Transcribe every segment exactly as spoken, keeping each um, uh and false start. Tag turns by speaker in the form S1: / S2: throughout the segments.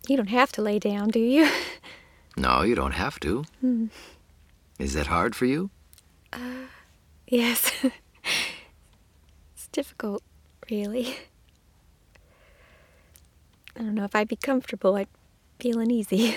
S1: You don't have to lay down, do you?
S2: No, you don't have to.
S1: Hmm.
S2: Is that hard for you?
S1: Uh, yes. It's difficult, really. I don't know, if I'd be comfortable, I'd feel uneasy.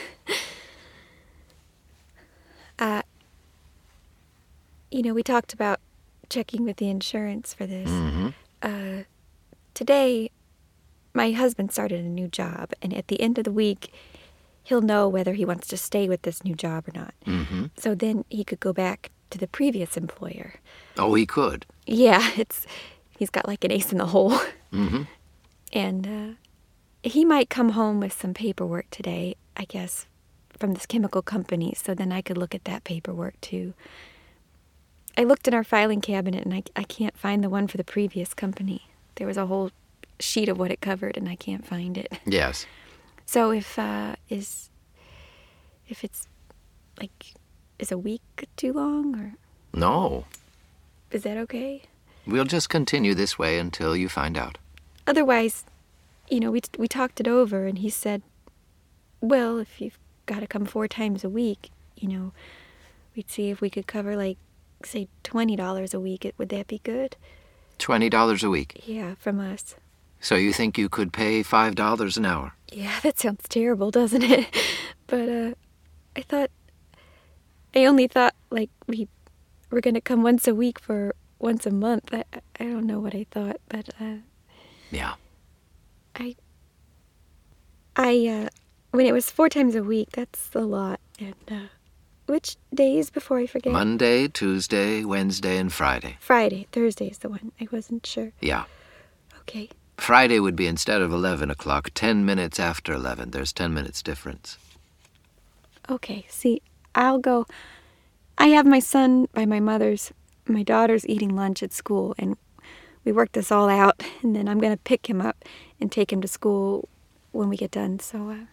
S1: uh, you know, we talked about checking with the insurance for this.
S2: Mm-hmm.
S1: Uh, today, my husband started a new job, and at the end of the week, he'll know whether he wants to stay with this new job or not.
S2: Mm-hmm.
S1: So then he could go back to the previous employer.
S2: Oh, he could?
S1: Yeah, it's he's got like an ace in the hole.
S2: Mm-hmm.
S1: And uh, he might come home with some paperwork today, I guess, from this chemical company, so then I could look at that paperwork too. I looked in our filing cabinet, and I, I can't find the one for the previous company. There was a whole sheet of what it covered, and I can't find it.
S2: Yes.
S1: So if, uh, is, if it's, like, is a week too long, or
S2: No.
S1: is that okay?
S2: We'll just continue this way until you find out.
S1: Otherwise, you know, we we talked it over, and he said, well, if you've got to come four times a week, you know, we'd see if we could cover, like, say, twenty dollars a week. Would that be good?
S2: twenty dollars a week?
S1: Yeah, from us.
S2: So you think you could pay five dollars an hour?
S1: Yeah, that sounds terrible, doesn't it? But, uh, I thought, I only thought, like, we were going to come once a week for once a month. I, I don't know what I thought, but, uh...
S2: Yeah.
S1: I, I, uh, when it was four times a week, that's a lot. And, uh, which days before I forget?
S2: Monday, Tuesday, Wednesday, and Friday.
S1: Friday. Thursday's the one. I wasn't sure.
S2: Yeah.
S1: Okay.
S2: Friday would be, instead of eleven o'clock, ten minutes after eleven. There's ten minutes difference.
S1: Okay, see, I'll go. I have my son by my mother's. My daughter's eating lunch at school, and we worked this all out, and then I'm going to pick him up and take him to school when we get done, so, uh...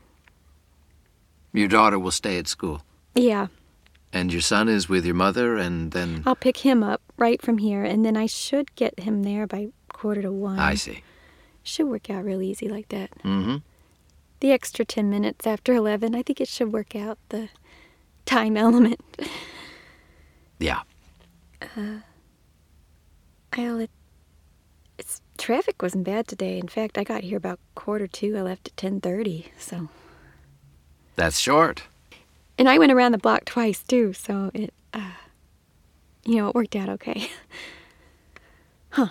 S2: Your daughter will stay at school?
S1: Yeah.
S2: And your son is with your mother, and then...
S1: I'll pick him up right from here, and then I should get him there by quarter to one.
S2: I see.
S1: Should work out real easy like that.
S2: Mm-hmm.
S1: The extra ten minutes after eleven, I think it should work out, the time element.
S2: Yeah.
S1: Uh, I'll... It, it's, traffic wasn't bad today. In fact, I got here about quarter two. I left at ten thirty, so...
S2: That's short.
S1: And I went around the block twice, too, so it, uh... you know, it worked out okay. Huh.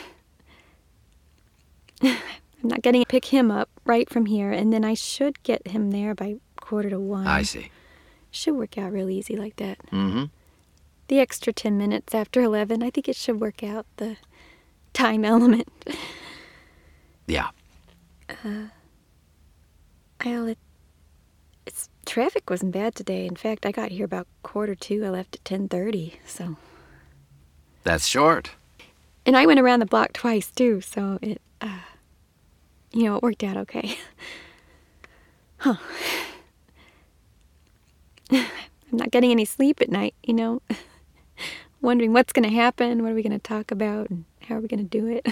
S1: I'm not getting to pick him up right from here, and then I should get him there by quarter to one.
S2: I see.
S1: Should work out real easy like that.
S2: Mm-hmm.
S1: The extra ten minutes after eleven, I think it should work out, the time element.
S2: Yeah.
S1: Uh, I'll... It, it's, traffic wasn't bad today. In fact, I got here about quarter two. I left at ten thirty, so...
S2: That's short.
S1: And I went around the block twice, too, so it, uh... you know, it worked out okay. Huh. I'm not getting any sleep at night, you know. Wondering what's going to happen, what are we going to talk about, and how are we going to do it.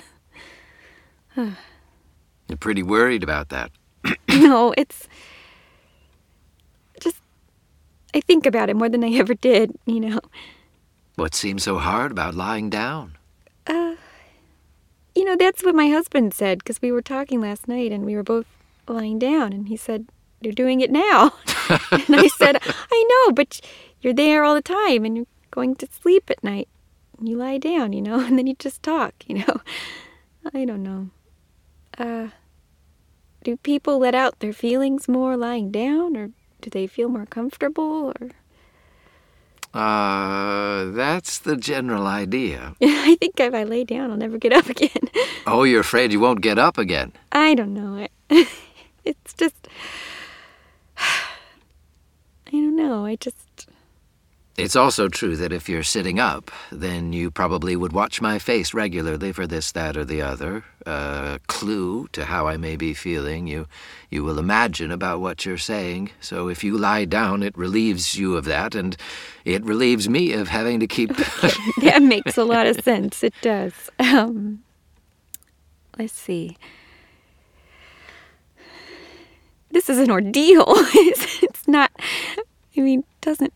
S2: You're pretty worried about that.
S1: No, it's... just... I think about it more than I ever did, you know.
S2: What seems so hard about lying down?
S1: Uh... You know, that's what my husband said, because we were talking last night, and we were both lying down, and he said, "You're doing it now." And I said, "I know, but you're there all the time, and you're going to sleep at night. You lie down, you know, and then you just talk, you know." I don't know. Uh, do people let out their feelings more lying down, or do they feel more comfortable, or...
S2: Uh, that's the general idea.
S1: I think if I lay down, I'll never get up again.
S2: Oh, you're afraid you won't get up again?
S1: I don't know. It's just... I don't know, I just...
S2: It's also true that if you're sitting up, then you probably would watch my face regularly for this, that, or the other. A clue to how I may be feeling. You, you will imagine about what you're saying. So if you lie down, it relieves you of that, and it relieves me of having to keep...
S1: Okay, that makes a lot of sense. It does. Um, let's see. this is an ordeal. it's, it's not, I mean, doesn't...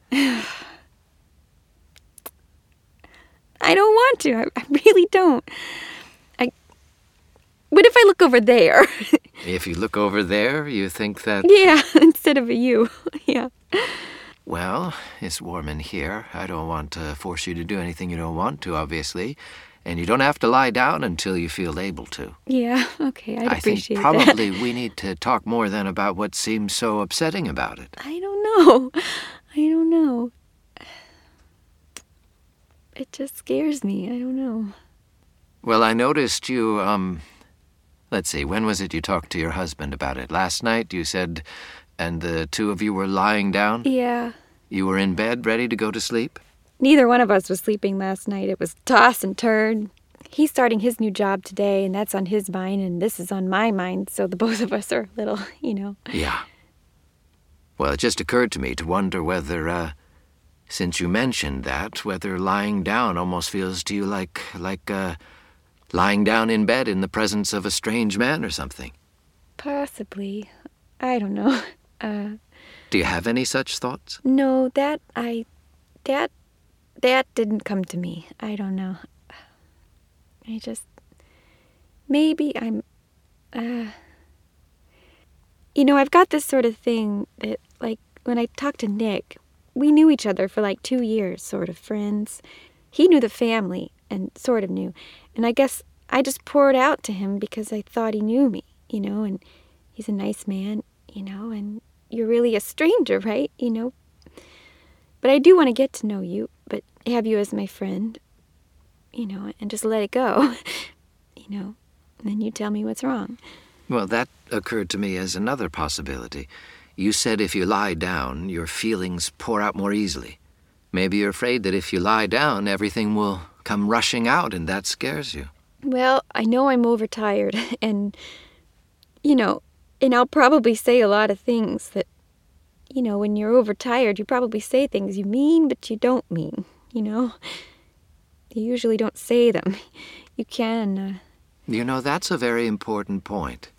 S1: I don't want to. I, I really don't. I. What if I look over there?
S2: If you look over there, you think that...
S1: Yeah, instead of a you. Yeah.
S2: Well, it's warm in here. I don't want to force you to do anything you don't want to, obviously. And you don't have to lie down until you feel able to.
S1: Yeah, okay, I'd
S2: I
S1: appreciate
S2: think probably
S1: that.
S2: we need to talk more than about what seems so upsetting about it.
S1: I don't know. I don't know. It just scares me. I don't know.
S2: Well, I noticed you, um... Let's see, when was it you talked to your husband about it? Last night, you said, and the two of you were lying down?
S1: Yeah.
S2: You were in bed, ready to go to sleep?
S1: Neither one of us was sleeping last night. It was toss and turn. He's starting his new job today, and that's on his mind, and this is on my mind, so the both of us are a little, you know.
S2: Yeah. Well, it just occurred to me to wonder whether, uh... since you mentioned that, whether lying down almost feels to you like, like, uh... lying down in bed in the presence of a strange man or something.
S1: Possibly. I don't know. Uh...
S2: Do you have any such thoughts?
S1: No, that, I... That... That didn't come to me. I don't know. I just... Maybe I'm... Uh... You know, I've got this sort of thing that, like, when I talk to Nick, we knew each other for like two years, sort of friends. He knew the family, and sort of knew. And I guess I just poured out to him because I thought he knew me, you know, and he's a nice man, you know, and you're really a stranger, right? You know? But I do want to get to know you, but have you as my friend, you know, and just let it go, you know, and then you tell me what's wrong.
S2: Well, that occurred to me as another possibility. You said if you lie down, your feelings pour out more easily. Maybe you're afraid that if you lie down, everything will come rushing out, and that scares you.
S1: Well, I know I'm overtired, and, you know, and I'll probably say a lot of things that, you know, when you're overtired, you probably say things you mean, but you don't mean, you know? You usually don't say them. You can, uh...
S2: You know, that's a very important point.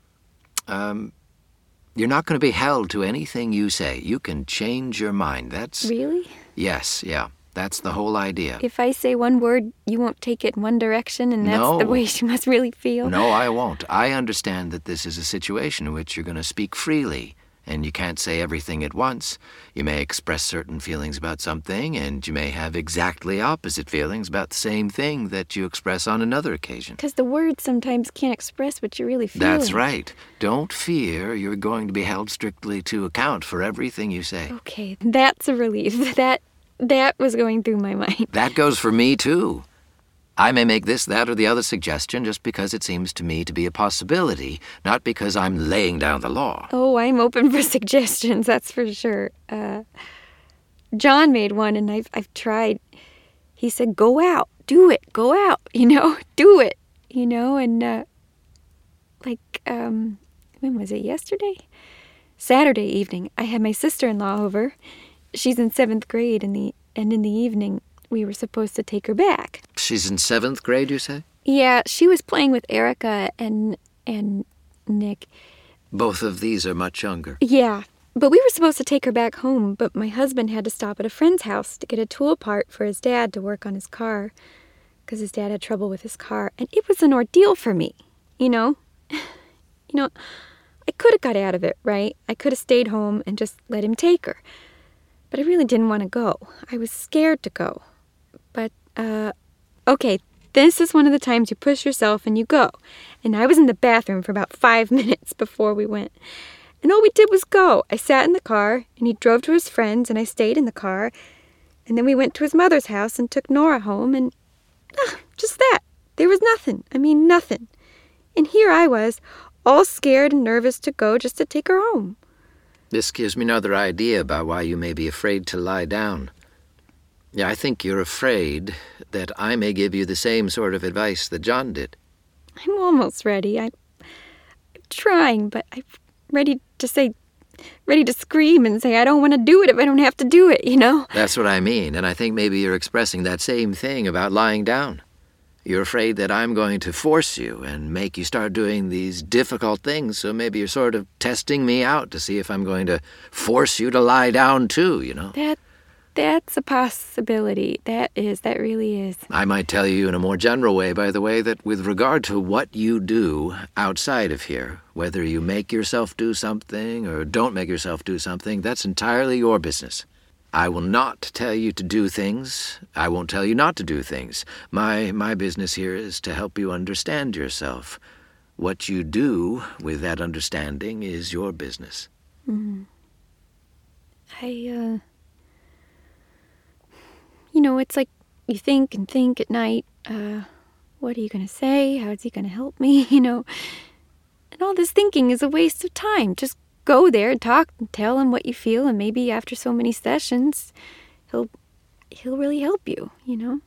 S2: Um... You're not going to be held to anything you say. You can change your mind. That's...
S1: Really?
S2: Yes, yeah. That's the whole idea.
S1: If I say one word, you won't take it in one direction, and that's
S2: no.
S1: the way she must really feel?
S2: No, I won't. I understand that this is a situation in which you're going to speak freely, and you can't say everything at once. You may express certain feelings about something, and you may have exactly opposite feelings about the same thing that you express on another occasion.
S1: Because the words sometimes can't express what you really feel.
S2: That's right. Don't fear you're going to be held strictly to account for everything you say.
S1: Okay, that's a relief. That, that was going through my mind.
S2: That goes for me, too. I may make this, that, or the other suggestion just because it seems to me to be a possibility, not because I'm laying down the law.
S1: Oh, I'm open for suggestions, that's for sure. Uh, John made one, and I've, I've tried. He said, go out, do it, go out, you know, do it, you know, and, uh, like, um, when was it, yesterday? Saturday evening, I had my sister-in-law over. She's in seventh grade, in the, and in the evening, we were supposed to take her back.
S2: She's in seventh grade, you say?
S1: Yeah, she was playing with Erica and and Nick.
S2: Both of these are much younger.
S1: Yeah, but we were supposed to take her back home, but my husband had to stop at a friend's house to get a tool part for his dad to work on his car, because his dad had trouble with his car, and it was an ordeal for me, you know? You know, I could have got out of it, right? I could have stayed home and just let him take her. But I really didn't want to go. I was scared to go. But, uh, okay, this is one of the times you push yourself and you go. And I was in the bathroom for about five minutes before we went. And all we did was go. I sat in the car, and he drove to his friends, and I stayed in the car. And then we went to his mother's house and took Nora home, and uh, just that. There was nothing. I mean, nothing. And here I was, all scared and nervous to go just to take her home.
S2: This gives me another idea about why you may be afraid to lie down. Yeah, I think you're afraid that I may give you the same sort of advice that John did.
S1: I'm almost ready. I'm, I'm trying, but I'm ready to say, ready to scream and say I don't want to do it if I don't have to do it, you know?
S2: That's what I mean, and I think maybe you're expressing that same thing about lying down. You're afraid that I'm going to force you and make you start doing these difficult things, so maybe you're sort of testing me out to see if I'm going to force you to lie down too, you know?
S1: That, that's a possibility. That is, that really is.
S2: I might tell you in a more general way, by the way, that with regard to what you do outside of here, whether you make yourself do something or don't make yourself do something, that's entirely your business. I will not tell you to do things. I won't tell you not to do things. My my business here is to help you understand yourself. What you do with that understanding is your business.
S1: Mm-hmm. I, uh... You know, it's like you think and think at night, uh, what are you going to say? How is he going to help me? You know, and all this thinking is a waste of time. Just go there and talk and tell him what you feel, and maybe after so many sessions, he'll he'll really help you, you know.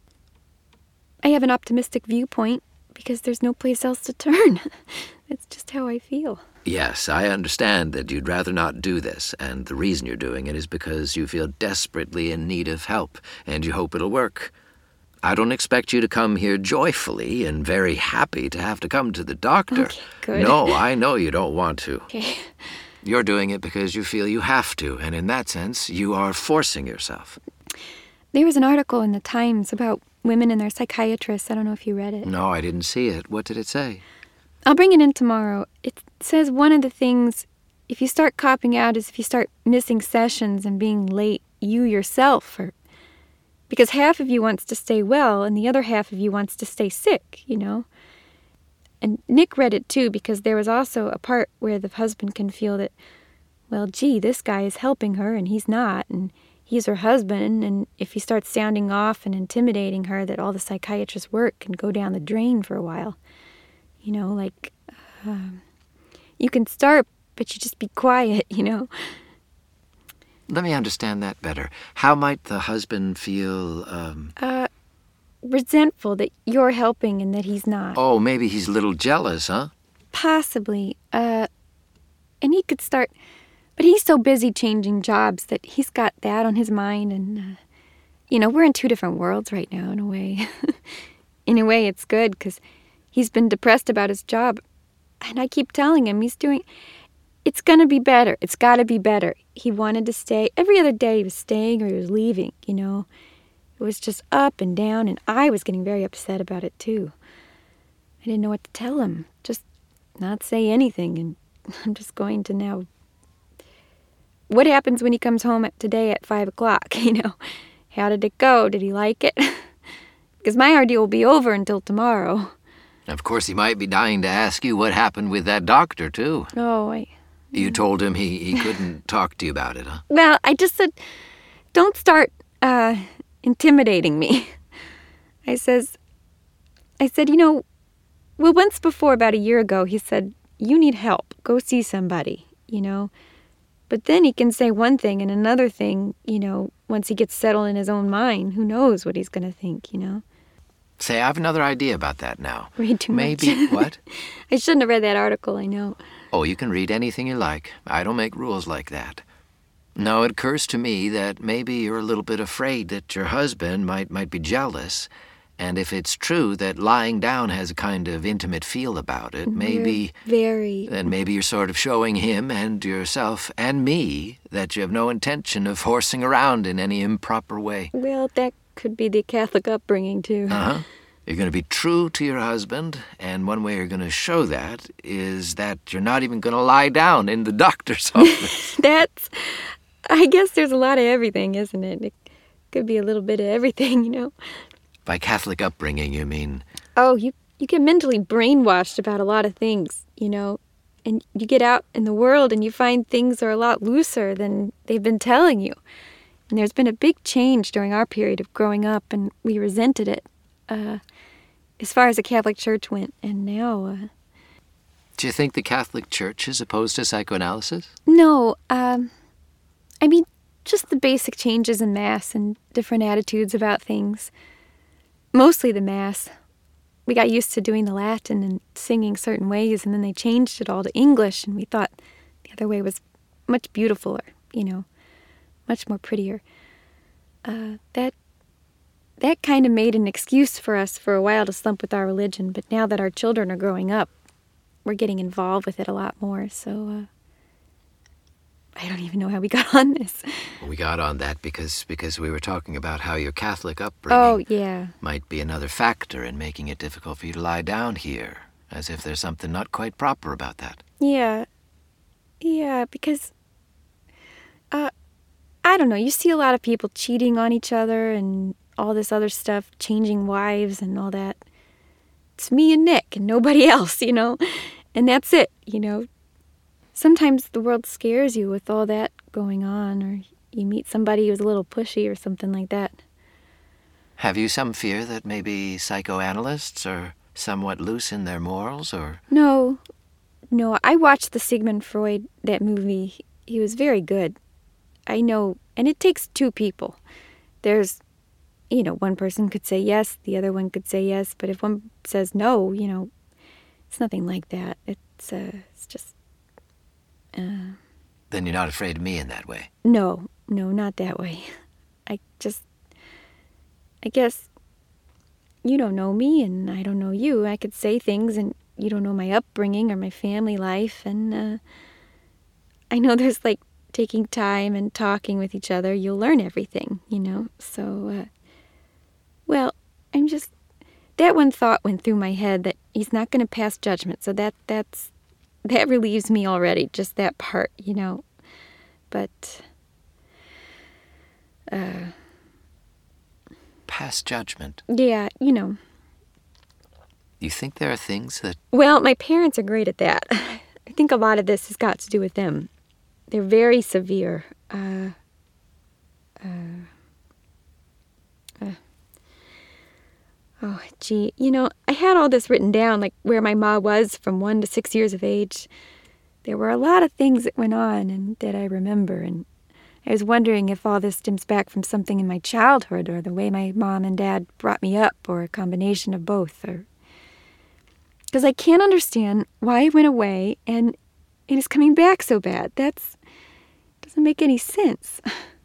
S1: I have an optimistic viewpoint because there's no place else to turn. That's just how I feel.
S2: Yes, I understand that you'd rather not do this, and the reason you're doing it is because you feel desperately in need of help, and you hope it'll work. I don't expect you to come here joyfully and very happy to have to come to the doctor.
S1: Okay, good.
S2: No, I know you don't want to.
S1: Okay.
S2: You're doing it because you feel you have to, and in that sense, you are forcing yourself.
S1: There was an article in the Times about women and their psychiatrists. I don't know if you read it.
S2: No, I didn't see it. What did it say?
S1: I'll bring it in tomorrow. It says one of the things, if you start copping out, is if you start missing sessions and being late, you yourself are... Because half of you wants to stay well, and the other half of you wants to stay sick, you know? And Nick read it, too, because there was also a part where the husband can feel that, well, gee, this guy is helping her, and he's not, and he's her husband, and if he starts sounding off and intimidating her, that all the psychiatrist's work can go down the drain for a while. You know, like, um, you can start, but you just be quiet, you know?
S2: Let me understand that better. How might the husband feel, um...
S1: Uh, resentful that you're helping and that he's not.
S2: Oh, maybe he's a little jealous, huh?
S1: Possibly. Uh, and he could start... But he's so busy changing jobs that he's got that on his mind, and, uh, you know, we're in two different worlds right now, in a way. In a way, it's good, because he's been depressed about his job, and I keep telling him he's doing... It's gonna be better. It's gotta be better. He wanted to stay. Every other day he was staying or he was leaving, you know. It was just up and down, and I was getting very upset about it, too. I didn't know what to tell him. Just not say anything, and I'm just going to now... What happens when he comes home at today at five o'clock, you know? How did it go? Did he like it? Because my ordeal will be over until tomorrow.
S2: Of course, he might be dying to ask you what happened with that doctor, too.
S1: Oh, I...
S2: You told him he, he couldn't talk to you about it, huh?
S1: Well, I just said, don't start, uh, intimidating me. I says, I said, you know, well, once before, about a year ago, he said, you need help. Go see somebody, you know. But then he can say one thing and another thing, you know, once he gets settled in his own mind. Who knows what he's going to think, you know.
S2: Say, I have another idea about that now.
S1: Read too much.
S2: Maybe, what?
S1: I shouldn't have read that article, I know.
S2: Oh, you can read anything you like. I don't make rules like that. No, it occurs to me that maybe you're a little bit afraid that your husband might might be jealous. And if it's true that lying down has a kind of intimate feel about it, maybe...
S1: Very.
S2: Then maybe you're sort of showing him and yourself and me that you have no intention of horsing around in any improper way.
S1: Well, that could be the Catholic upbringing, too.
S2: Uh-huh. You're going to be true to your husband, and one way you're going to show that is that you're not even going to lie down in the doctor's office.
S1: That's... I guess there's a lot of everything, isn't it? It could be a little bit of everything, you know?
S2: By Catholic upbringing, you mean?
S1: Oh, you, you get mentally brainwashed about a lot of things, you know? And you get out in the world and you find things are a lot looser than they've been telling you. And there's been a big change during our period of growing up, and we resented it. Uh, as far as the Catholic Church went, and now... Uh,
S2: Do you think the Catholic Church is opposed to psychoanalysis?
S1: No, um... I mean, just the basic changes in Mass and different attitudes about things. Mostly the Mass. We got used to doing the Latin and singing certain ways, and then they changed it all to English, and we thought the other way was much beautifuler, you know, much more prettier. Uh, that that kind of made an excuse for us for a while to slump with our religion. But now that our children are growing up, we're getting involved with it a lot more. So uh, I don't even know how we got on this.
S2: We got on that because because we were talking about how your Catholic upbringing
S1: Oh, yeah.
S2: might be another factor in making it difficult for you to lie down here, as if there's something not quite proper about that.
S1: Yeah. Yeah, because, uh, I don't know, you see a lot of people cheating on each other and all this other stuff, changing wives and all that. It's me and Nick and nobody else, you know? And that's it, you know? Sometimes the world scares you with all that going on, or you meet somebody who's a little pushy or something like that.
S2: Have you some fear that maybe psychoanalysts are somewhat loose in their morals, or...
S1: No, no, I watched the Sigmund Freud, that movie. He was very good. I know, and it takes two people. There's, you know, one person could say yes, the other one could say yes, but if one says no, you know, it's nothing like that. It's, uh, it's just, uh...
S2: Then you're not afraid of me in that way?
S1: No, no, not that way. I just, I guess, you don't know me and I don't know you. I could say things and you don't know my upbringing or my family life, and uh, I know there's like taking time and talking with each other, you'll learn everything, you know? So, uh, well, I'm just, that one thought went through my head that he's not going to pass judgment, so that that's, that relieves me already, just that part, you know? But, uh...
S2: pass judgment?
S1: Yeah, you know.
S2: You think there are things that...
S1: Well, my parents are great at that. I think a lot of this has got to do with them. They're very severe. Uh, uh, uh, oh, gee. You know, I had all this written down, like where my ma was from one to six years of age. There were a lot of things that went on and that I remember, and I was wondering if all this stems back from something in my childhood or the way my mom and dad brought me up, or a combination of both, or... Because I can't understand why it went away and it is coming back so bad. That's doesn't make any sense.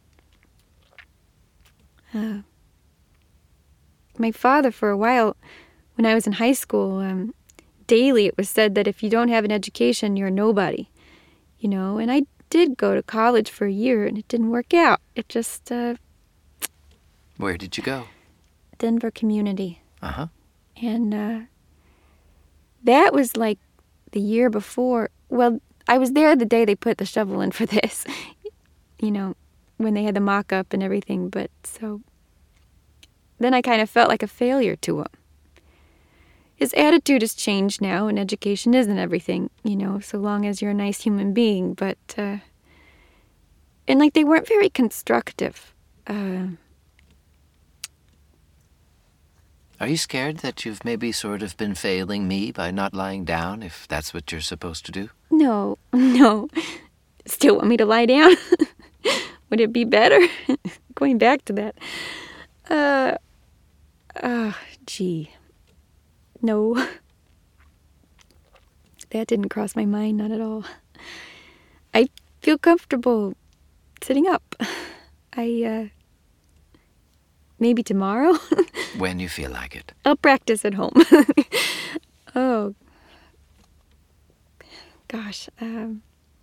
S1: Uh, my father, for a while, when I was in high school, um, daily it was said that if you don't have an education, you're a nobody. You know, and I did go to college for a year and it didn't work out. It just... Uh,
S2: Where did you go?
S1: Denver Community.
S2: Uh-huh.
S1: And, uh... that was like the year before. Well, I was there the day they put the shovel in for this, you know, when they had the mock-up and everything. But so then I kind of felt like a failure to him. His attitude has changed now, and education isn't everything, you know, so long as you're a nice human being. But, uh, and like they weren't very constructive. Uh,
S2: Are you scared that you've maybe sort of been failing me by not lying down, if that's what you're supposed to do?
S1: No, no. Still want me to lie down? Would it be better? Going back to that. Uh, uh, gee. No. That didn't cross my mind, not at all. I feel comfortable sitting up. I, uh... Maybe tomorrow?
S2: When you feel like it.
S1: I'll practice at home. Oh. Gosh. Um,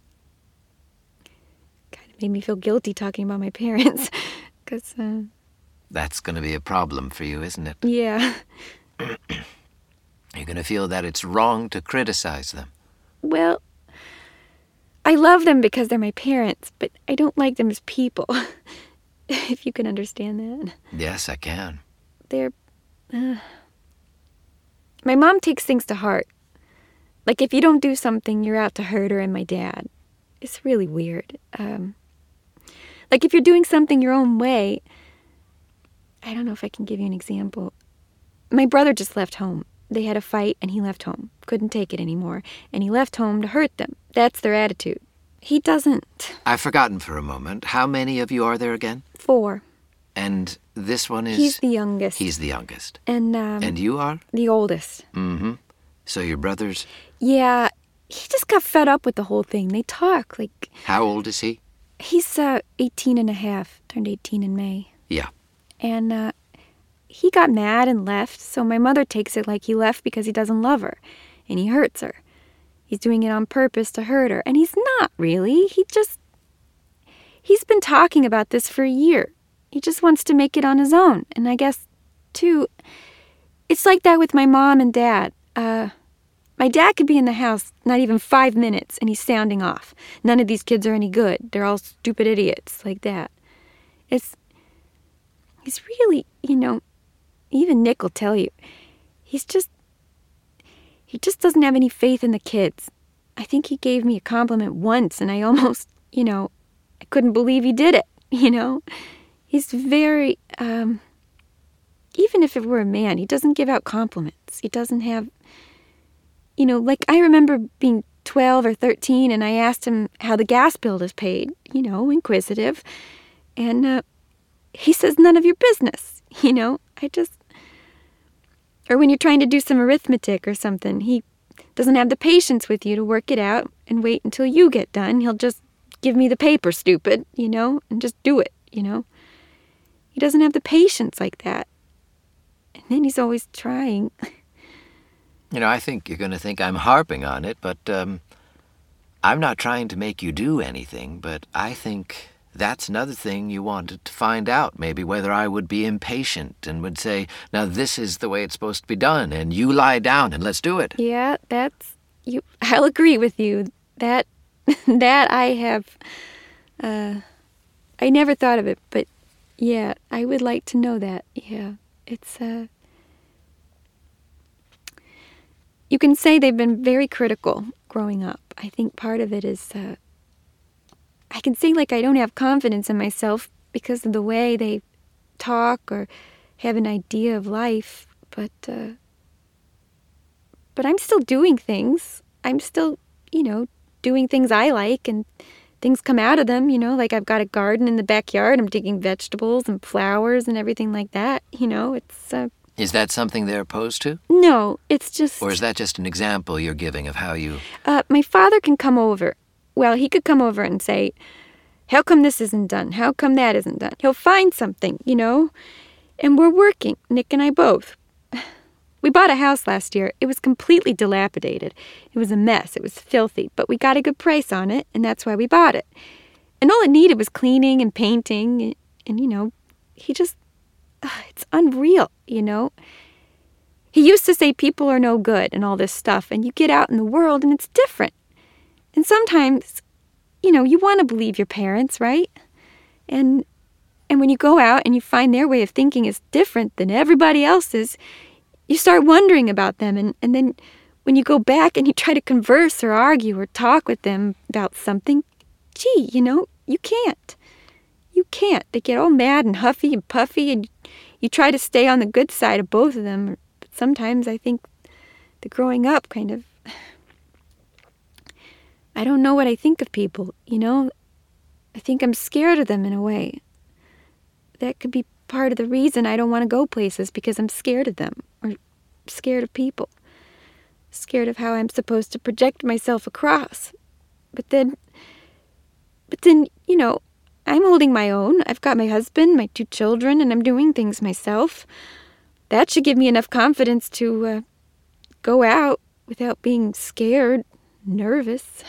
S1: kind of made me feel guilty talking about my parents. Because, uh...
S2: That's going to be a problem for you, isn't it?
S1: Yeah.
S2: You're going to feel that it's wrong to criticize them.
S1: Well, I love them because they're my parents, but I don't like them as people. If you can understand that.
S2: Yes, I can.
S1: They're... Uh, my mom takes things to heart. Like, if you don't do something, you're out to hurt her and my dad. It's really weird. Um, like, if you're doing something your own way... I don't know if I can give you an example. My brother just left home. They had a fight, and he left home. Couldn't take it anymore. And he left home to hurt them. That's their attitude. He doesn't.
S2: I've forgotten for a moment. How many of you are there again?
S1: Four.
S2: And this one is...
S1: He's the youngest.
S2: He's the youngest.
S1: And, um...
S2: And you are?
S1: The oldest.
S2: Mm-hmm. So your brother's...
S1: Yeah, he just got fed up with the whole thing. They talk, like...
S2: How old is he?
S1: He's, uh, eighteen and a half. Turned eighteen in May.
S2: Yeah.
S1: And, uh... he got mad and left, so my mother takes it like he left because he doesn't love her, and he hurts her. He's doing it on purpose to hurt her, and he's not really. He just, he's been talking about this for a year. He just wants to make it on his own, and I guess, too, it's like that with my mom and dad. Uh, my dad could be in the house not even five minutes, and he's sounding off. None of these kids are any good. They're all stupid idiots, like that. It's, he's really, you know, even Nick will tell you, he's just, he just doesn't have any faith in the kids. I think he gave me a compliment once, and I almost, you know, I couldn't believe he did it, you know. He's very, um, even if it were a man, he doesn't give out compliments. He doesn't have, you know, like I remember being twelve or thirteen, and I asked him how the gas bill is paid, you know, inquisitive, and uh, he says, none of your business, you know. I just, or when you're trying to do some arithmetic or something, he doesn't have the patience with you to work it out and wait until you get done. He'll just give me the paper, stupid, you know, and just do it, you know. He doesn't have the patience like that. And then he's always trying.
S2: You know, I think you're going to think I'm harping on it, but um, I'm not trying to make you do anything, but I think that's another thing you wanted to find out, maybe whether I would be impatient and would say, now this is the way it's supposed to be done, and you lie down and let's do it.
S1: Yeah, that's, you. I'll agree with you. That, that I have, uh, I never thought of it, but yeah, I would like to know that. Yeah, it's, uh, you can say they've been very critical growing up. I think part of it is, uh, I can say like I don't have confidence in myself because of the way they talk or have an idea of life, but, uh, but I'm still doing things. I'm still, you know, doing things I like, and things come out of them, you know, like I've got a garden in the backyard. I'm digging vegetables and flowers and everything like that, you know, it's... Uh,
S2: Is that something they're opposed to?
S1: No, it's just...
S2: Or is that just an example you're giving of how you...
S1: Uh, my father can come over. Well, he could come over and say, how come this isn't done? How come that isn't done? He'll find something, you know, and we're working, Nick and I both. We bought a house last year. It was completely dilapidated. It was a mess. It was filthy, but we got a good price on it, and that's why we bought it. And all it needed was cleaning and painting, and, and you know, he just, uh, it's unreal, you know. He used to say people are no good and all this stuff, and you get out in the world and it's different. And sometimes, you know, you want to believe your parents, right? And and when you go out and you find their way of thinking is different than everybody else's, you start wondering about them. And, and then when you go back and you try to converse or argue or talk with them about something, gee, you know, you can't. You can't. They get all mad and huffy and puffy, and you try to stay on the good side of both of them. But sometimes I think the growing up kind of... I don't know what I think of people, you know? I think I'm scared of them in a way. That could be part of the reason I don't want to go places, because I'm scared of them, or scared of people. Scared of how I'm supposed to project myself across. But then, but then, you know, I'm holding my own. I've got my husband, my two children, and I'm doing things myself. That should give me enough confidence to uh, go out without being scared, nervous.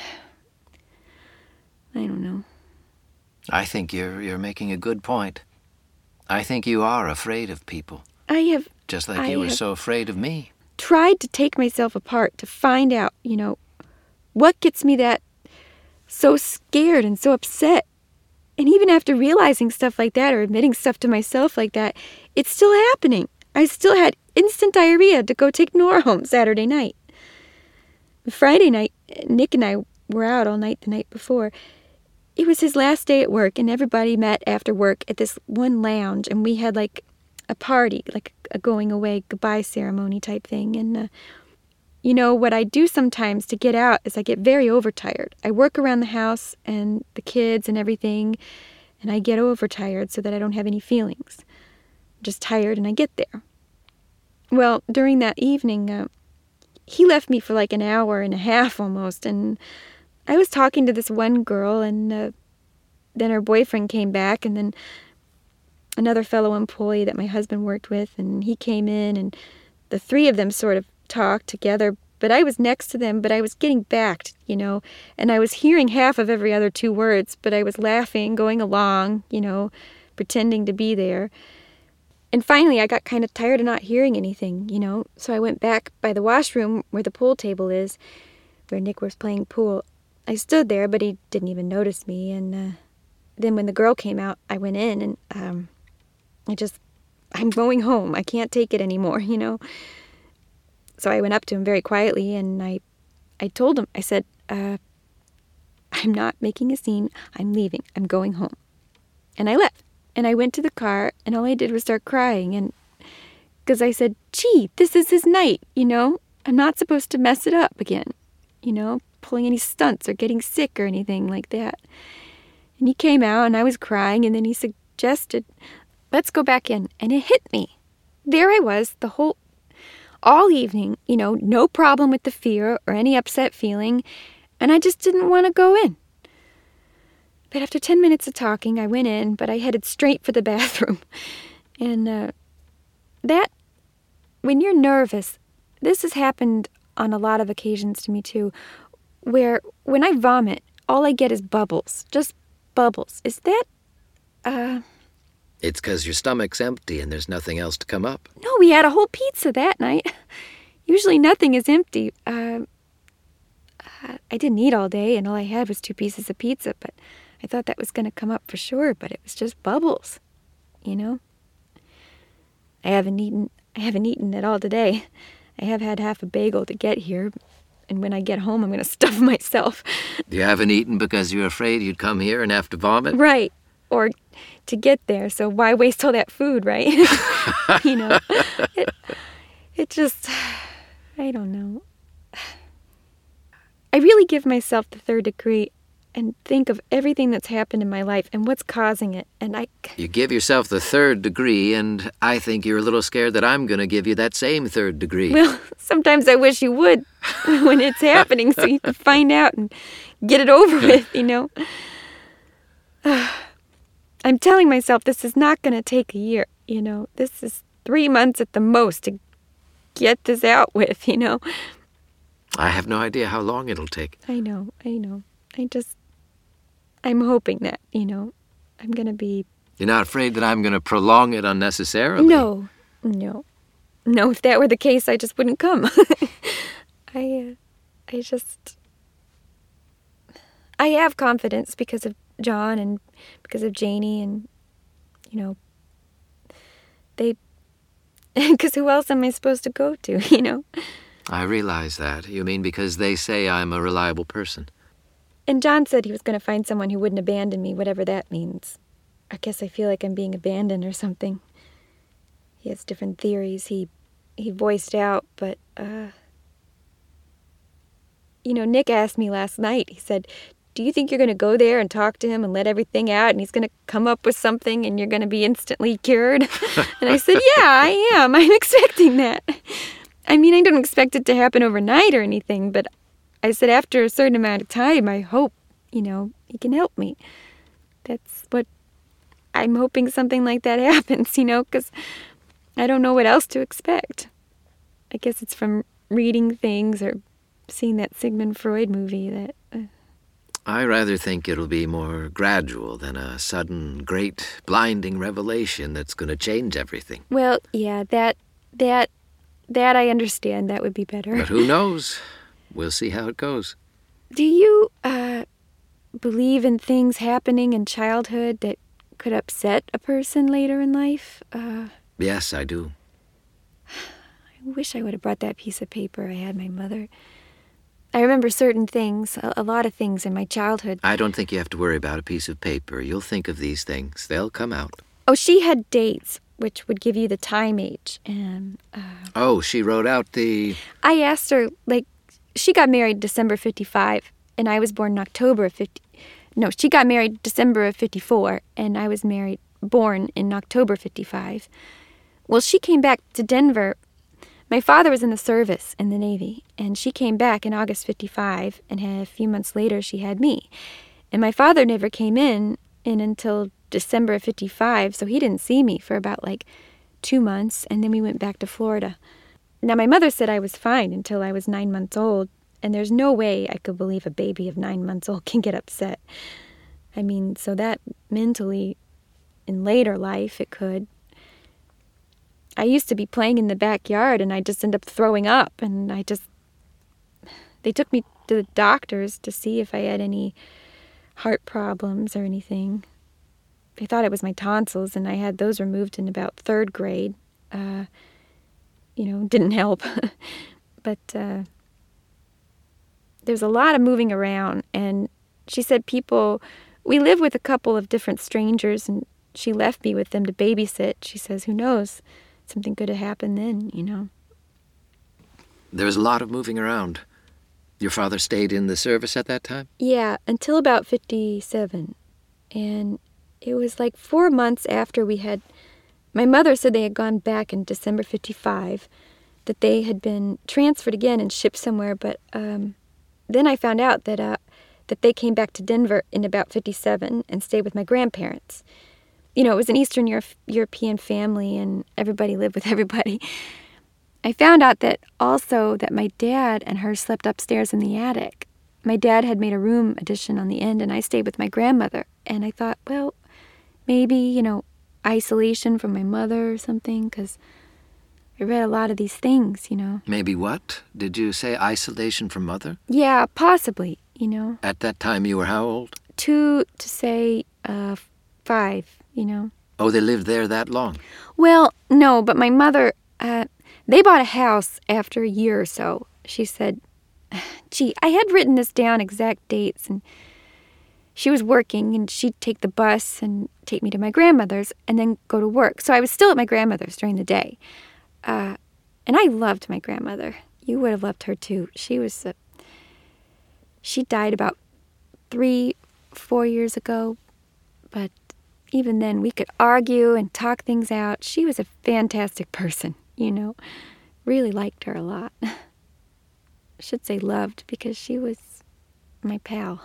S1: I don't know.
S2: I think you're you're making a good point. I think you are afraid of people.
S1: I have...
S2: Just like
S1: I
S2: you were
S1: have
S2: so afraid of me.
S1: tried to take myself apart to find out, you know, what gets me that so scared and so upset. And even after realizing stuff like that or admitting stuff to myself like that, it's still happening. I still had instant diarrhea to go take Nora home Saturday night. Friday night, Nick and I were out all night the night before. It was his last day at work, and everybody met after work at this one lounge, and we had like a party, like a going away goodbye ceremony type thing. And, uh, you know, what I do sometimes to get out is I get very overtired. I work around the house and the kids and everything, and I get overtired so that I don't have any feelings. I'm just tired, and I get there. Well, during that evening, uh, he left me for like an hour and a half almost, and I was talking to this one girl, and uh, then her boyfriend came back, and then another fellow employee that my husband worked with, and he came in, and the three of them sort of talked together, but I was next to them, but I was getting backed, you know, and I was hearing half of every other two words, but I was laughing, going along, you know, pretending to be there. And finally, I got kind of tired of not hearing anything, you know, so I went back by the washroom where the pool table is, where Nick was playing pool. I stood there, but he didn't even notice me, and uh, then when the girl came out, I went in, and um, I just, I'm going home. I can't take it anymore, you know. So I went up to him very quietly, and I, I told him, I said, uh, I'm not making a scene. I'm leaving. I'm going home. And I left. And I went to the car, and all I did was start crying, and because I said, gee, this is his night, you know? I'm not supposed to mess it up again, you know, pulling any stunts or getting sick or anything like that. And he came out, and I was crying, and then he suggested, let's go back in. And it hit me. There I was, the whole, all evening, you know, no problem with the fear or any upset feeling, and I just didn't want to go in. But after ten minutes of talking, I went in, but I headed straight for the bathroom. And uh, that, when you're nervous, this has happened on a lot of occasions to me too, where when I vomit, all I get is bubbles, just bubbles. Is that, uh...
S2: It's because your stomach's empty and there's nothing else to come up.
S1: No, we had a whole pizza that night. Usually nothing is empty. Uh, I didn't eat all day, and all I had was two pieces of pizza, but I thought that was going to come up for sure, but it was just bubbles, you know? I haven't eaten, I haven't eaten at all today. I have had half a bagel to get here, and when I get home, I'm going to stuff myself.
S2: You haven't eaten because you're afraid you'd come here and have to vomit?
S1: Right, or to get there, so why waste all that food, right? You know, it, it just, I don't know. I really give myself the third degree and think of everything that's happened in my life and what's causing it, and I...
S2: You give yourself the third degree, and I think you're a little scared that I'm going to give you that same third degree.
S1: Well, sometimes I wish you would when it's happening so you can find out and get it over with, you know? I'm telling myself this is not going to take a year, you know? This is three months at the most to get this out with, you know?
S2: I have no idea how long it'll take.
S1: I know, I know. I just... I'm hoping that, you know, I'm going to be...
S2: You're not afraid that I'm going to prolong it unnecessarily?
S1: No, no. No, if that were the case, I just wouldn't come. I, uh, I just... I have confidence because of John and because of Janie and, you know, they... Because who else am I supposed to go to, you know?
S2: I realize that. You mean because they say I'm a reliable person.
S1: And John said he was going to find someone who wouldn't abandon me, whatever that means. I guess I feel like I'm being abandoned or something. He has different theories he he voiced out, but, uh... You know, Nick asked me last night, he said, do you think you're going to go there and talk to him and let everything out and he's going to come up with something and you're going to be instantly cured? And I said, yeah, I am. I'm expecting that. I mean, I don't expect it to happen overnight or anything, but I said after a certain amount of time, I hope, you know, he can help me. That's what I'm hoping something like that happens, you know, because I don't know what else to expect. I guess it's from reading things or seeing that Sigmund Freud movie that... Uh,
S2: I rather think it'll be more gradual than a sudden, great, blinding revelation that's going to change everything.
S1: Well, yeah, that, that, that I understand. That would be better.
S2: But who knows? We'll see how it goes.
S1: Do you, uh, believe in things happening in childhood that could upset a person later in life? Uh,
S2: yes, I do.
S1: I wish I would have brought that piece of paper I had my mother. I remember certain things, a, a lot of things in my childhood.
S2: I don't think you have to worry about a piece of paper. You'll think of these things. They'll come out.
S1: Oh, she had dates, which would give you the time age. And uh,
S2: oh, she wrote out the...
S1: I asked her, like, she got married December fifty-five, and I was born in October of fifty... No, she got married December of fifty-four, and I was married, born in October fifty-five. Well, she came back to Denver. My father was in the service in the Navy, and she came back in August fifty-five, and had, a few months later she had me. And my father never came in, in until December of fifty-five, so he didn't see me for about like two months, and then we went back to Florida. Now, my mother said I was fine until I was nine months old, and there's no way I could believe a baby of nine months old can get upset. I mean, so that mentally, in later life, it could. I used to be playing in the backyard, and I just end up throwing up, and I just... They took me to the doctors to see if I had any heart problems or anything. They thought it was my tonsils, and I had those removed in about third grade. Uh, you know, didn't help. But uh, there's a lot of moving around, and she said people... We live with a couple of different strangers, and she left me with them to babysit. She says, who knows, something could have happened then, you know.
S2: There was a lot of moving around. Your father stayed in the service at that time?
S1: Yeah, until about fifty-seven. And it was like four months after we had... My mother said they had gone back in December fifty-five, that they had been transferred again and shipped somewhere, but um, then I found out that uh, that they came back to Denver in about fifty-seven and stayed with my grandparents. You know, it was an Eastern Euro- European family, and everybody lived with everybody. I found out that also that my dad and her slept upstairs in the attic. My dad had made a room addition on the end, and I stayed with my grandmother. And I thought, well, maybe, you know, isolation from my mother or something, because I read a lot of these things, you know.
S2: Maybe what? Did you say isolation from mother?
S1: Yeah, possibly, you know.
S2: At that time you were how old?
S1: Two to say uh, five, you know.
S2: Oh, they lived there that long?
S1: Well, no, but my mother... Uh, They bought a house after a year or so. She said, gee, I had written this down, exact dates, and she was working, and she'd take the bus and take me to my grandmother's and then go to work. So I was still at my grandmother's during the day. Uh, and I loved my grandmother. You would have loved her, too. She was, a, she died about three, four years ago. But even then, we could argue and talk things out. She was a fantastic person. You know, really liked her a lot. I should say loved, because she was my pal.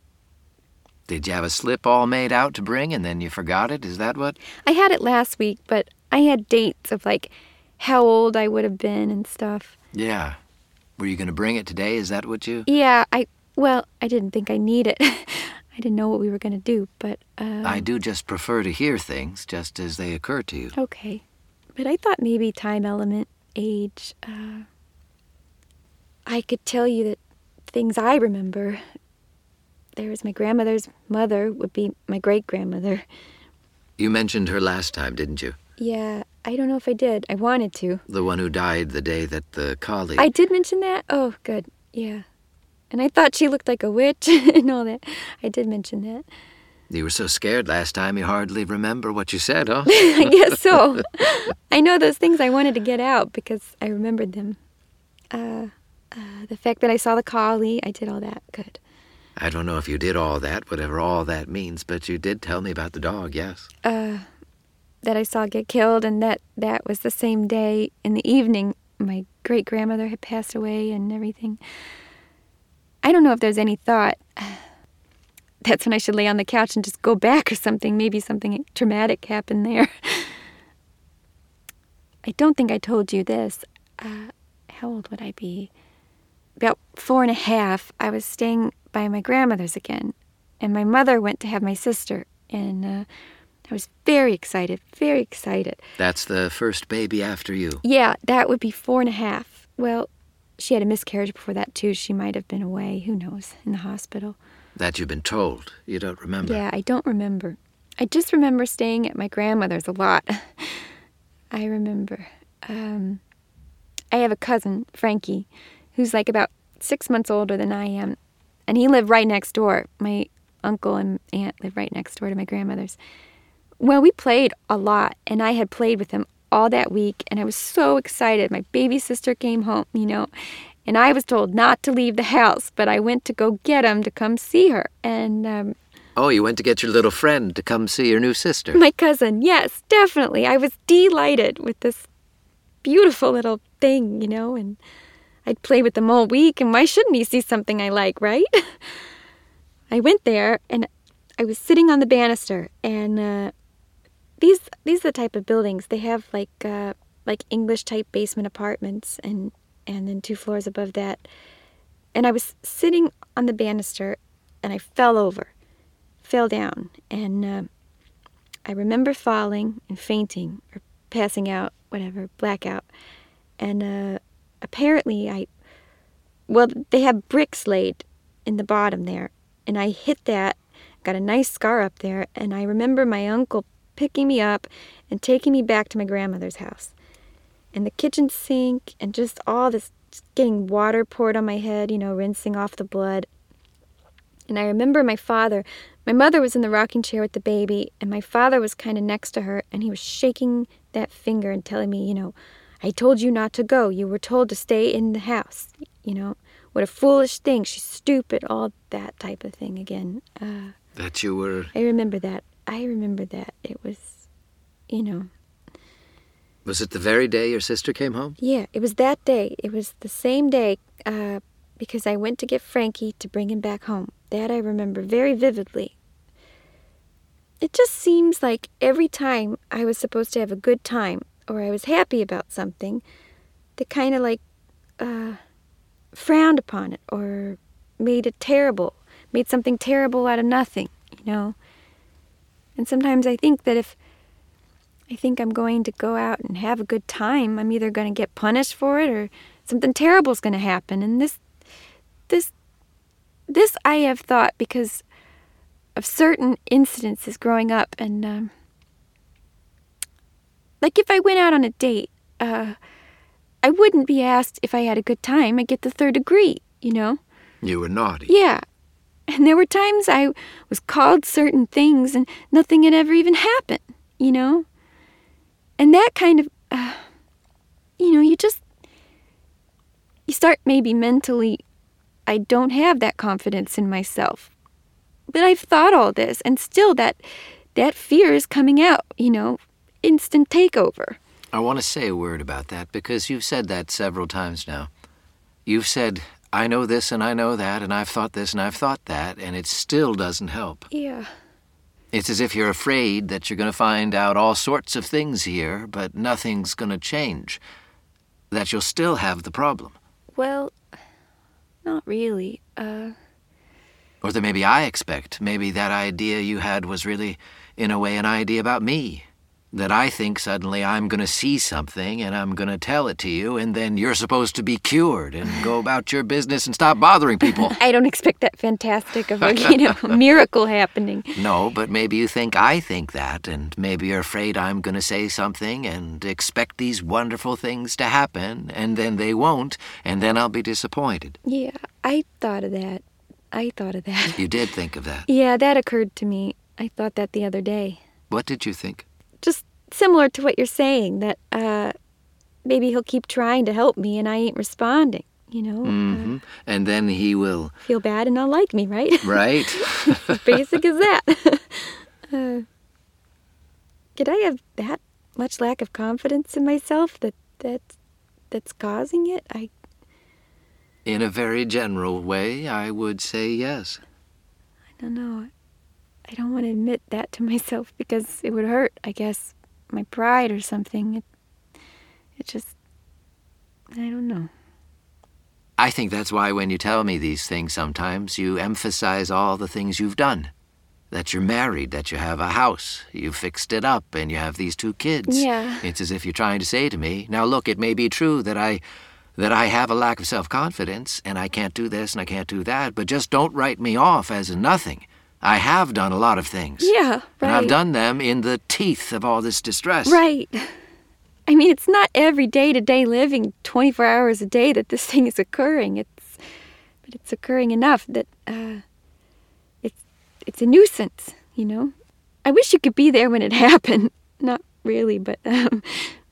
S2: Did you have a slip all made out to bring and then you forgot it? Is that what?
S1: I had it last week, but I had dates of, like, how old I would have been and stuff.
S2: Yeah. Were you going to bring it today? Is that what you...
S1: Yeah, I... Well, I didn't think I need it. I didn't know what we were going to do, but... Uh,
S2: I do just prefer to hear things just as they occur to you.
S1: Okay. But I thought maybe time element, age, uh, I could tell you that things I remember. There was my grandmother's mother, would be my great-grandmother.
S2: You mentioned her last time, didn't you?
S1: Yeah, I don't know if I did. I wanted to.
S2: The one who died the day that the collie...
S1: I did mention that? Oh, good, yeah. And I thought she looked like a witch and all that. I did mention that.
S2: You were so scared last time you hardly remember what you said, huh?
S1: I guess so. I know those things I wanted to get out because I remembered them. Uh, uh, the fact that I saw the collie, I did all that. Good.
S2: I don't know if you did all that, whatever all that means, but you did tell me about the dog, yes.
S1: Uh, that I saw get killed, and that that was the same day in the evening my great-grandmother had passed away and everything. I don't know if there's any thought... That's when I should lay on the couch and just go back or something. Maybe something traumatic happened there. I don't think I told you this. Uh, how old would I be? About four and a half. I was staying by my grandmother's again. And my mother went to have my sister. And uh, I was very excited, very excited.
S2: That's the first baby after you?
S1: Yeah, that would be four and a half. Well, she had a miscarriage before that, too. She might have been away, who knows, in the hospital.
S2: That you've been told. You don't remember.
S1: Yeah, I don't remember. I just remember staying at my grandmother's a lot. I remember. Um, I have a cousin, Frankie, who's like about six months older than I am. And he lived right next door. My uncle and aunt lived right next door to my grandmother's. Well, we played a lot, and I had played with him all that week, and I was so excited. My baby sister came home, you know, and I was told not to leave the house, but I went to go get him to come see her. And, um...
S2: Oh, you went to get your little friend to come see your new sister.
S1: My cousin, yes, definitely. I was delighted with this beautiful little thing, you know, and I'd play with them all week, and why shouldn't he see something I like, right? I went there, and I was sitting on the banister, and uh, these these are the type of buildings. They have like uh, like English-type basement apartments, and, and then two floors above that. And I was sitting on the banister, and I fell over, fell down, and uh, I remember falling and fainting, or passing out, whatever, blackout. And uh, apparently I, well, they have bricks laid in the bottom there, and I hit that, got a nice scar up there, and I remember my uncle picking me up and taking me back to my grandmother's house. And the kitchen sink, and just all this, just getting water poured on my head, you know, rinsing off the blood. And I remember my father, my mother was in the rocking chair with the baby, and my father was kind of next to her, and he was shaking that finger and telling me, you know, I told you not to go. You were told to stay in the house. You know, what a foolish thing. She's stupid. All that type of thing again. Uh,
S2: that you were...
S1: I remember that. I remember that. It was, you know...
S2: Was it the very day your sister came home?
S1: Yeah, it was that day. It was the same day uh, because I went to get Frankie to bring him back home. That I remember very vividly. It just seems like every time I was supposed to have a good time or I was happy about something, they kind of like uh, frowned upon it or made it terrible, made something terrible out of nothing, you know? And sometimes I think that if I think I'm going to go out and have a good time, I'm either going to get punished for it or something terrible is going to happen. And this, this, this I have thought because of certain incidences growing up. And, um, like if I went out on a date, uh, I wouldn't be asked if I had a good time. I'd get the third degree, you know?
S2: You were naughty.
S1: Yeah. And there were times I was called certain things and nothing had ever even happened, you know? And that kind of, uh, you know, you just, you start maybe mentally, I don't have that confidence in myself. But I've thought all this, and still that, that fear is coming out, you know, instant takeover.
S2: I want to say a word about that because you've said that several times now. You've said, I know this and I know that, and I've thought this and I've thought that, and it still doesn't help.
S1: Yeah.
S2: It's as if you're afraid that you're going to find out all sorts of things here, but nothing's going to change. That you'll still have the problem.
S1: Well, not really. Uh...
S2: Or that maybe I expect. Maybe that idea you had was really, in a way, an idea about me. That I think suddenly I'm going to see something and I'm going to tell it to you, and then you're supposed to be cured and go about your business and stop bothering people.
S1: I don't expect that fantastic of a, you know, miracle happening.
S2: No, but maybe you think I think that, and maybe you're afraid I'm going to say something and expect these wonderful things to happen, and then they won't, and then I'll be disappointed.
S1: Yeah, I thought of that. I thought of that.
S2: You did think of that?
S1: Yeah, that occurred to me. I thought that the other day.
S2: What did you think?
S1: Just similar to what you're saying, that uh, maybe he'll keep trying to help me and I ain't responding, you know?
S2: Mm-hmm.
S1: Uh,
S2: and then he will...
S1: Feel bad and not like me, right?
S2: Right.
S1: Basic as that. uh, could I have that much lack of confidence in myself that, that that's causing it? I...
S2: In a very general way, I would say yes.
S1: I don't know. I don't want to admit that to myself because it would hurt, I guess, my pride or something. It, it just, I don't know.
S2: I think that's why when you tell me these things sometimes, you emphasize all the things you've done. That you're married, that you have a house, you've fixed it up, and you have these two kids.
S1: Yeah.
S2: It's as if you're trying to say to me, now look, it may be true that I... that I have a lack of self-confidence, and I can't do this and I can't do that, but just don't write me off as a nothing. I have done a lot of things.
S1: Yeah, right.
S2: And I've done them in the teeth of all this distress.
S1: Right. I mean, it's not every day-to-day living, twenty-four hours a day that this thing is occurring. It's, but it's occurring enough that uh, it's it's a nuisance, you know? I wish you could be there when it happened. Not really, but, um,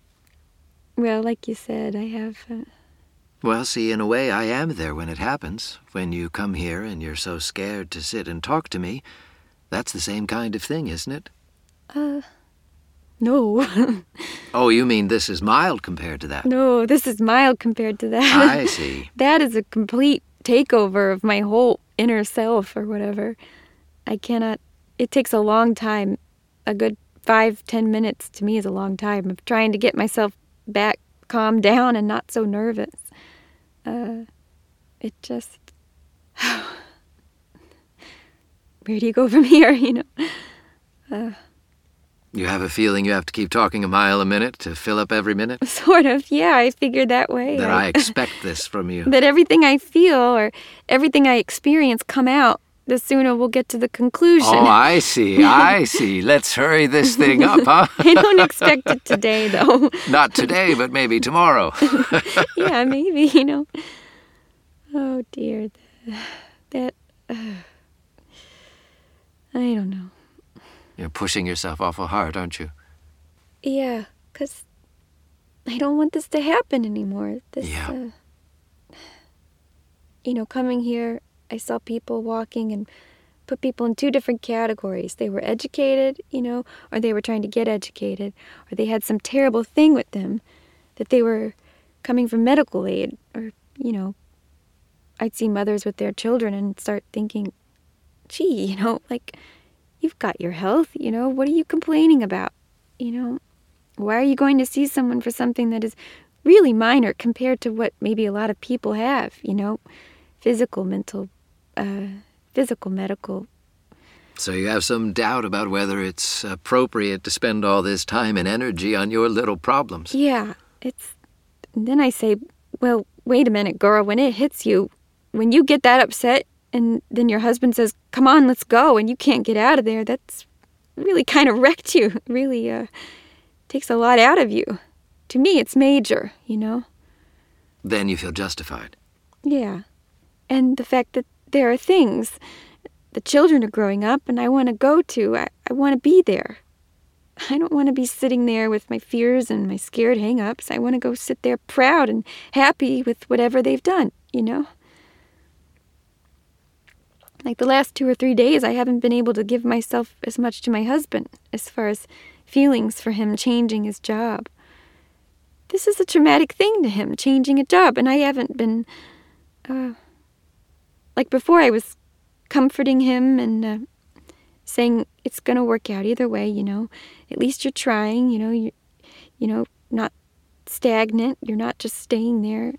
S1: well, like you said, I have... Uh,
S2: Well, see, in a way, I am there when it happens. When you come here and you're so scared to sit and talk to me, that's the same kind of thing, isn't it?
S1: Uh, no.
S2: Oh, you mean this is mild compared to that?
S1: No, this is mild compared to that.
S2: I see.
S1: That is a complete takeover of my whole inner self or whatever. I cannot it takes a long time. A good five, ten minutes to me is a long time of trying to get myself back calmed down and not so nervous. Uh, it just... Where do you go from here, you know? Uh,
S2: You have a feeling you have to keep talking a mile a minute to fill up every minute?
S1: Sort of, yeah, I figured that way.
S2: That
S1: I,
S2: I expect this from you.
S1: that everything I feel or everything I experience come out, the sooner we'll get to the conclusion.
S2: Oh, I see, I see. Let's hurry this thing up, huh?
S1: I don't expect it today, though.
S2: Not today, but maybe tomorrow.
S1: Yeah, maybe, you know. Oh, dear. That, uh, I don't know.
S2: You're pushing yourself awful hard, aren't you?
S1: Yeah, 'cause I don't want this to happen anymore. This,
S2: Yeah.
S1: uh, you know, coming here, I saw people walking and put people in two different categories. They were educated, you know, or they were trying to get educated, or they had some terrible thing with them that they were coming from medical aid, or, you know, I'd see mothers with their children and start thinking, gee, you know, like, you've got your health, you know, what are you complaining about? You know, why are you going to see someone for something that is really minor compared to what maybe a lot of people have, you know, physical, mental, uh, physical, medical.
S2: So you have some doubt about whether it's appropriate to spend all this time and energy on your little problems.
S1: Yeah, it's, and then I say, well, wait a minute, girl, when it hits you, when you get that upset, and then your husband says, come on, let's go, and you can't get out of there, that's really kind of wrecked you. Really uh, takes a lot out of you. To me, it's major, you know?
S2: Then you feel justified.
S1: Yeah. And the fact that there are things, the children are growing up, and I want to go to, I, I want to be there. I don't want to be sitting there with my fears and my scared hang-ups. I want to go sit there proud and happy with whatever they've done, you know? Like the last two or three days, I haven't been able to give myself as much to my husband as far as feelings for him changing his job. This is a traumatic thing to him, changing a job, and I haven't been, uh, like before I was comforting him and uh, saying it's going to work out either way, you know. At least you're trying, you know, you you know, not stagnant, you're not just staying there.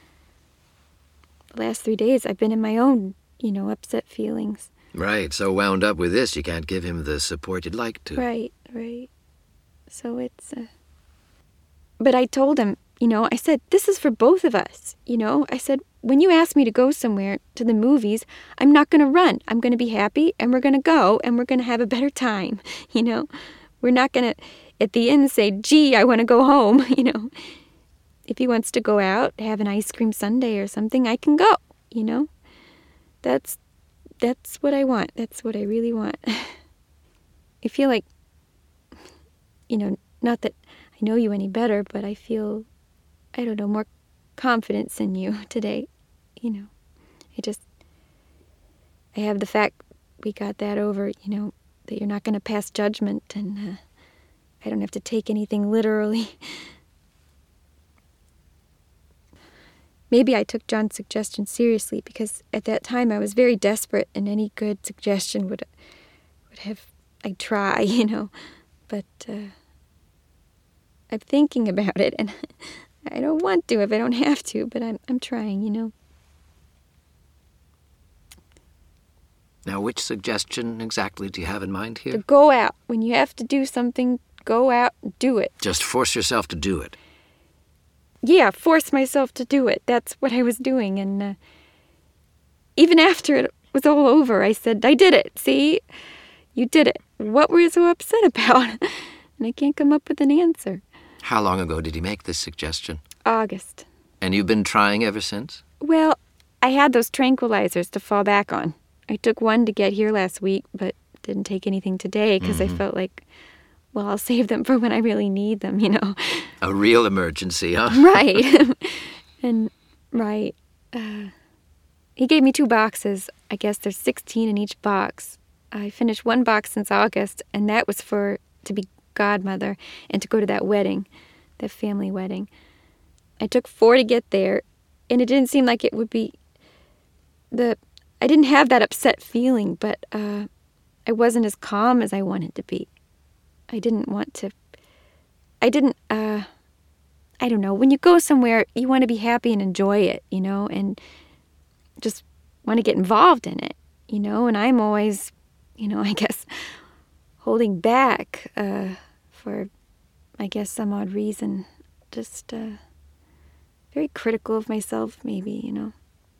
S1: The last three days, I've been in my own, you know, upset feelings.
S2: Right, so wound up with this, you can't give him the support you'd like to.
S1: Right, right. So it's, uh... But I told him, you know, I said, this is for both of us, you know? I said, when you ask me to go somewhere, to the movies, I'm not going to run. I'm going to be happy, and we're going to go, and we're going to have a better time, you know? We're not going to, at the end, say, gee, I want to go home, you know? If he wants to go out, have an ice cream sundae or something, I can go, you know? That's that's what I want. That's what I really want. I feel like, you know, not that I know you any better, but I feel, I don't know, more confidence in you today. You know, I just, I have the fact we got that over, you know, that you're not going to pass judgment, and uh, I don't have to take anything literally. Maybe I took John's suggestion seriously because at that time I was very desperate, and any good suggestion would would have, I'd try, you know. But uh, I'm thinking about it, and I don't want to if I don't have to, but I'm I'm trying, you know.
S2: Now, which suggestion exactly do you have in mind here?
S1: To go out. When you have to do something, go out and do it.
S2: Just force yourself to do it.
S1: Yeah, force myself to do it. That's what I was doing. And uh, even after it was all over, I said, I did it. See? You did it. What were you so upset about? And I can't come up with an answer.
S2: How long ago did he make this suggestion?
S1: August.
S2: And you've been trying ever since?
S1: Well, I had those tranquilizers to fall back on. I took one to get here last week, but didn't take anything today because mm-hmm. I felt like, well, I'll save them for when I really need them, you know.
S2: A real emergency, huh?
S1: Right. and, right. Uh, he gave me two boxes. I guess there's sixteen in each box. I finished one box since August, and that was for to be godmother and to go to that wedding, that family wedding. I took four to get there, and it didn't seem like it would be the... I didn't have that upset feeling, but uh, I wasn't as calm as I wanted to be. I didn't want to, I didn't, uh, I don't know, when you go somewhere, you want to be happy and enjoy it, you know, and just want to get involved in it, you know, and I'm always, you know, I guess, holding back uh, for, I guess, some odd reason, just uh, very critical of myself, maybe, you know.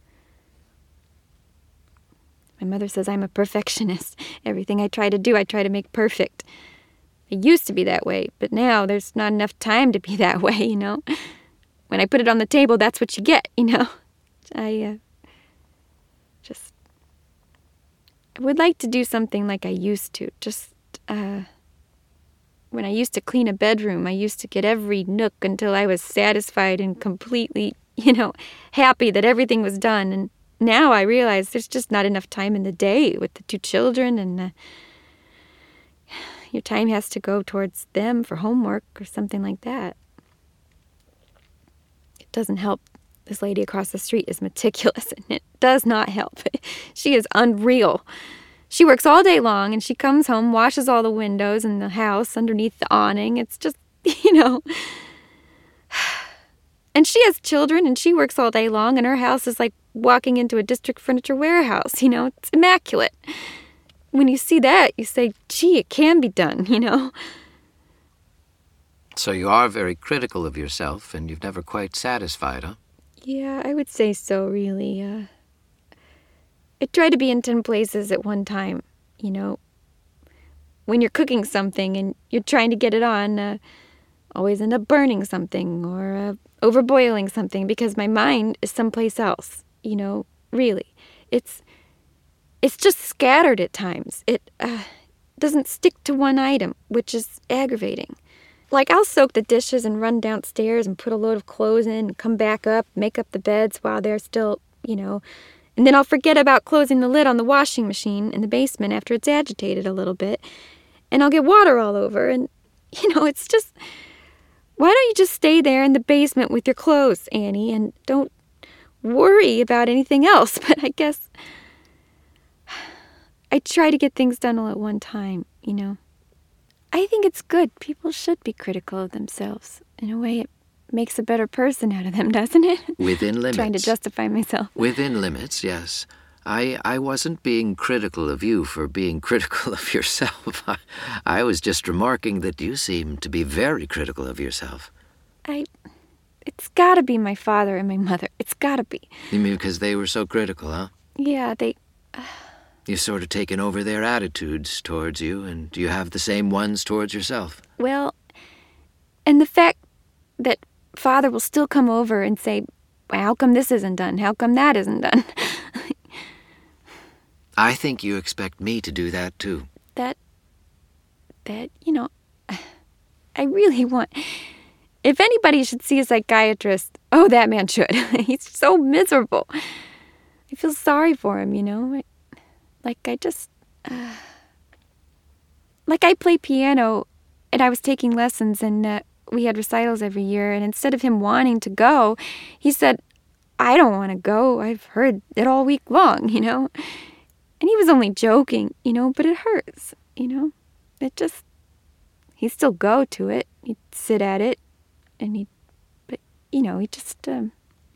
S1: My mother says I'm a perfectionist. Everything I try to do, I try to make perfect. I used to be that way, but now there's not enough time to be that way, you know. When I put it on the table, that's what you get, you know. I uh, just I would like to do something like I used to. Just uh, when I used to clean a bedroom, I used to get every nook until I was satisfied and completely, you know, happy that everything was done. And now I realize there's just not enough time in the day with the two children, and uh, your time has to go towards them for homework or something like that. It doesn't help. This lady across the street is meticulous, and it does not help. She is unreal. She works all day long, and she comes home, washes all the windows in the house underneath the awning. It's just, you know. And she has children, and she works all day long, and her house is like walking into a district furniture warehouse, you know. It's immaculate. When you see that, you say, gee, it can be done, you know.
S2: So you are very critical of yourself, and you've never quite satisfied, huh?
S1: Yeah, I would say so, really. Uh, I try to be in ten places at one time, you know. When you're cooking something and you're trying to get it on, uh, always end up burning something or uh, overboiling something because my mind is someplace else, you know, really. It's... It's just scattered at times. It uh, doesn't stick to one item, which is aggravating. Like, I'll soak the dishes and run downstairs and put a load of clothes in and come back up, make up the beds while they're still, you know, and then I'll forget about closing the lid on the washing machine in the basement after it's agitated a little bit, and I'll get water all over, and, you know, it's just, why don't you just stay there in the basement with your clothes, Annie, and don't worry about anything else? But I guess I try to get things done all at one time, you know. I think it's good. People should be critical of themselves. In a way, it makes a better person out of them, doesn't it?
S2: Within limits.
S1: Trying to justify myself.
S2: Within limits, yes. I I wasn't being critical of you for being critical of yourself. I, I was just remarking that you seem to be very critical of yourself.
S1: I... It's gotta be my father and my mother. It's gotta be.
S2: You mean because they were so critical, huh?
S1: Yeah, they... Uh...
S2: You've sort of taken over their attitudes towards you, and do you have the same ones towards yourself?
S1: Well, and the fact that Father will still come over and say, well, how come this isn't done? How come that isn't done?
S2: I think you expect me to do that, too.
S1: That, that, you know, I really want... If anybody should see a psychiatrist, oh, that man should. He's so miserable. I feel sorry for him, you know? I, Like, I just, uh, like I play piano, and I was taking lessons, and uh, we had recitals every year, and instead of him wanting to go, he said, I don't want to go. I've heard it all week long, you know? And he was only joking, you know, but it hurts, you know? It just, he'd still go to it. He'd sit at it, and he'd, but, you know, he just, um...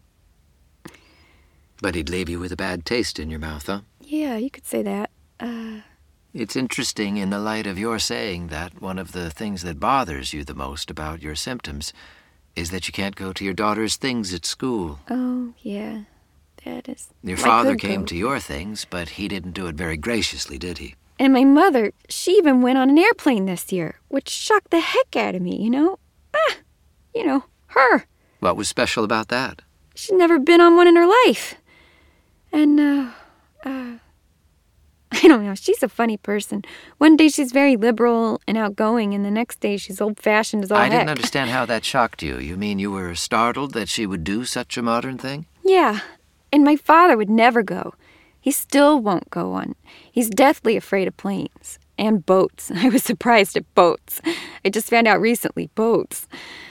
S2: But he'd leave you with a bad taste in your mouth, huh?
S1: Yeah, you could say that. Uh...
S2: It's interesting in the light of your saying that one of the things that bothers you the most about your symptoms is that you can't go to your daughter's things at school.
S1: Oh, yeah. That is...
S2: Your father came to your things, but he didn't do it very graciously, did he?
S1: And my mother, she even went on an airplane this year, which shocked the heck out of me, you know? Ah, you know, her.
S2: What was special about that?
S1: She'd never been on one in her life. And, uh, uh, I don't know, she's a funny person. One day she's very liberal and outgoing, and the next day she's old-fashioned as all
S2: I
S1: heck.
S2: didn't understand how that shocked you. You mean you were startled that she would do such a modern thing?
S1: Yeah, and my father would never go. He still won't go on. He's deathly afraid of planes. And boats. I was surprised at boats. I just found out recently, boats.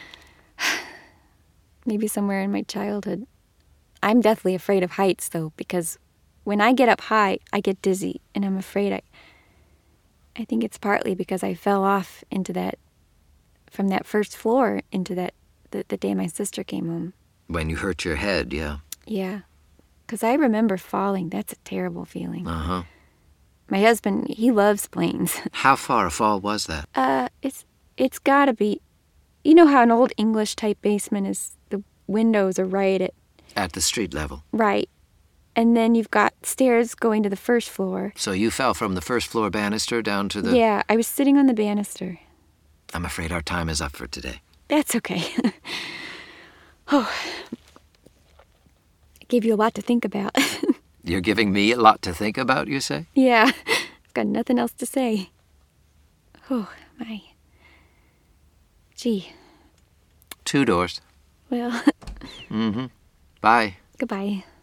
S1: Maybe somewhere in my childhood. I'm deathly afraid of heights, though, because when I get up high, I get dizzy, and I'm afraid I... I think it's partly because I fell off into that, from that first floor into that, the, the day my sister came home.
S2: When you hurt your head, yeah.
S1: Yeah. Because I remember falling. That's a terrible feeling.
S2: Uh-huh.
S1: My husband, he loves planes.
S2: How far a fall was that?
S1: Uh, it's it's gotta be, you know how an old English-type basement is, the windows are right at...
S2: At the street level.
S1: Right. And then you've got stairs going to the first floor.
S2: So you fell from the first floor banister down to the...
S1: Yeah, I was sitting on the banister.
S2: I'm afraid our time is up for today.
S1: That's okay. Oh, I gave you a lot to think about.
S2: You're giving me a lot to think about, you say?
S1: Yeah, I've got nothing else to say. Oh, my. Gee.
S2: Two doors.
S1: Well.
S2: Mm-hmm. Bye.
S1: Goodbye.